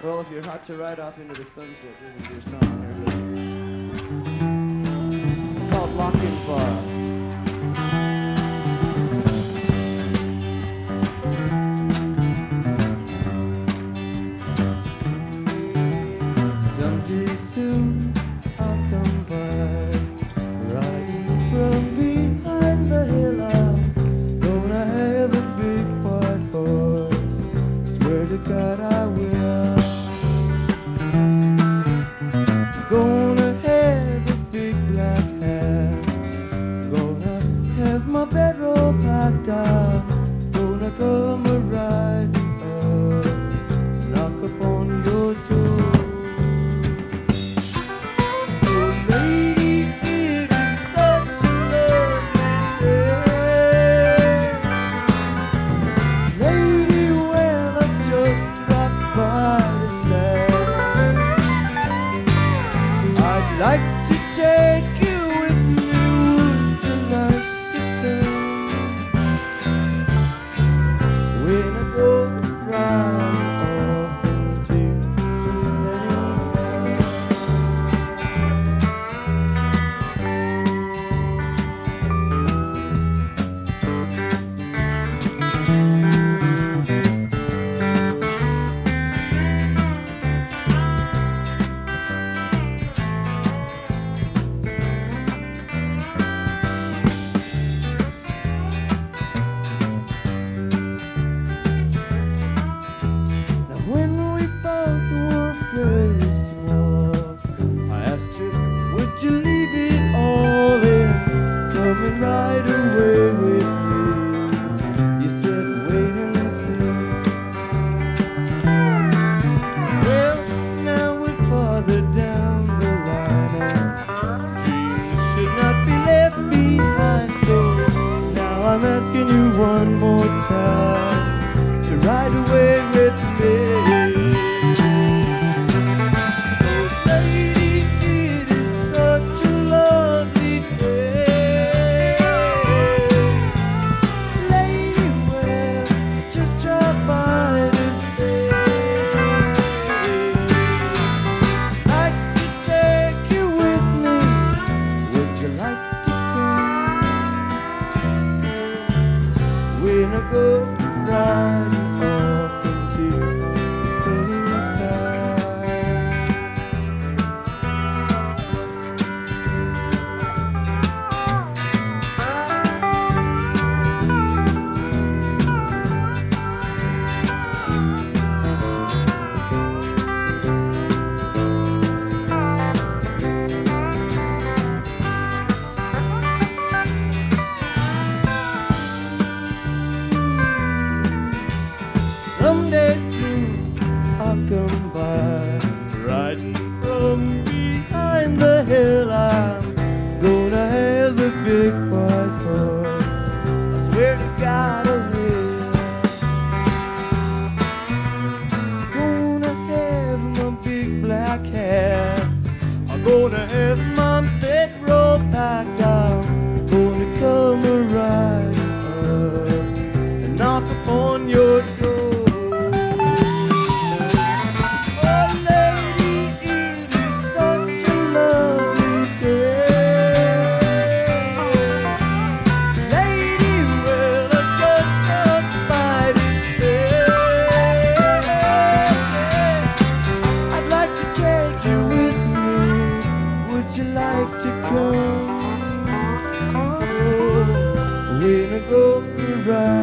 Well, if you're hot to ride off into the sunset, there's a dear song here. It's called Lochinvar. Someday soon I'll come by, riding from behind the hill. I'm gonna have a big white horse, swear to God I will. Gonna have a big black hat, gonna have my bedroll packed out, gonna come a riding up, knock upon your door. Like to take you with me, would you like to come? When I go riding off into the setting sun. Very small, I asked her, would you leave it all in, coming right away with me? You said, wait and see. Well, now we're farther down the line, and dreams should not be left behind. So now I'm asking you one more time to ride away with me. When I go riding off into the setting sun. Someday soon I'll come by, riding from behind the hill. I'm gonna have a big white horse, I swear to God I will. Gonna have my big black hat, I'm gonna have my bedroll packed out, gonna come a riding up and knock upon your door. Would you like to come? Oh, when I go ride.